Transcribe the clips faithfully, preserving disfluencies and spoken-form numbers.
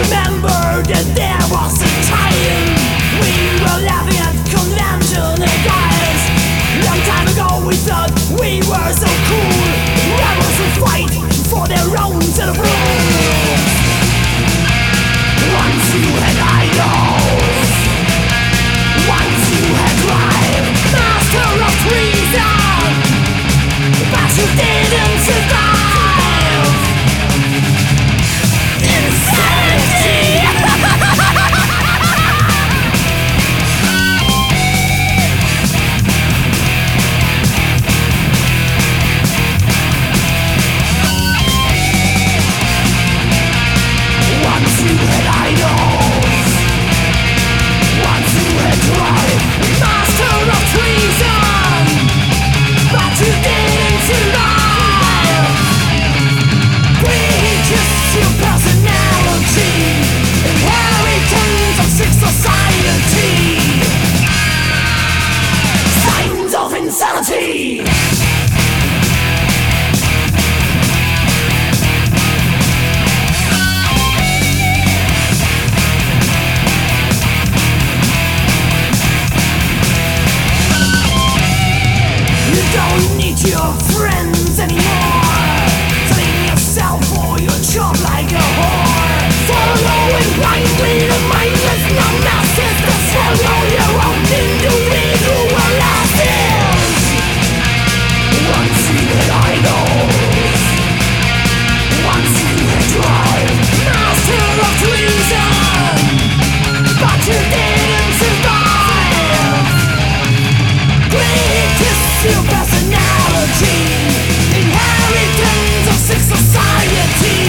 remember that there was a time we were laughing at conventional guys. Long time ago we thought we were so cool. Rebels would fight for their own set of rules. Once you had idols, once you had drive, master of treason, but you didn't survive. Insanity! Once you had idols, once you had drive, master of treason, but you didn't survive. Greed is your personality, inheritance of sick society, signs of insanity. You don't need your friends anymore, telling yourself for your job like a whore, following blindly the mindless numb masses that swallow your own individual asses. Once you had idols, once you had drive, master of treason, but you didn't survive. Greed is your personality, inheritance of sick society,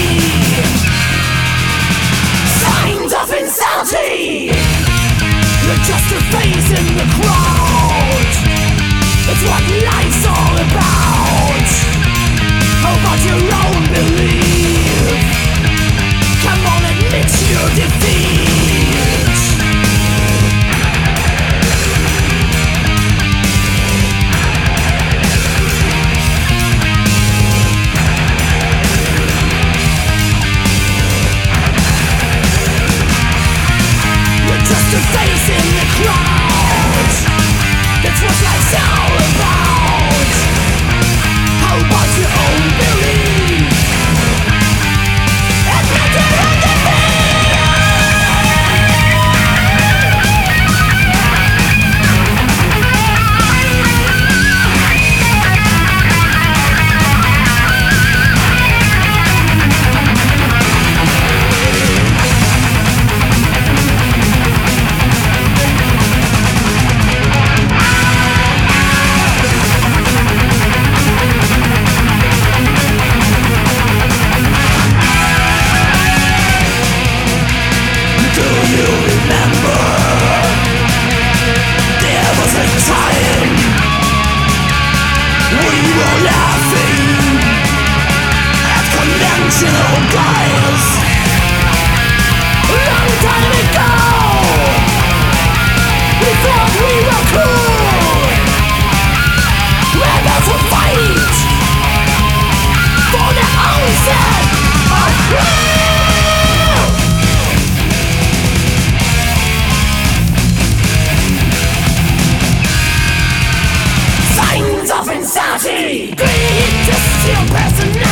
signs of insanity. You're just a face in the crowd, it's what life's all about. How about your own belief? Come on, admit your defeat. Just a face in the crowd, that's what life's all about. How about your own belief? Admit your own guys. Long time ago, we thought we were cool. Rebels will fight for their own set of rules. Signs of insanity. Greed is your personality.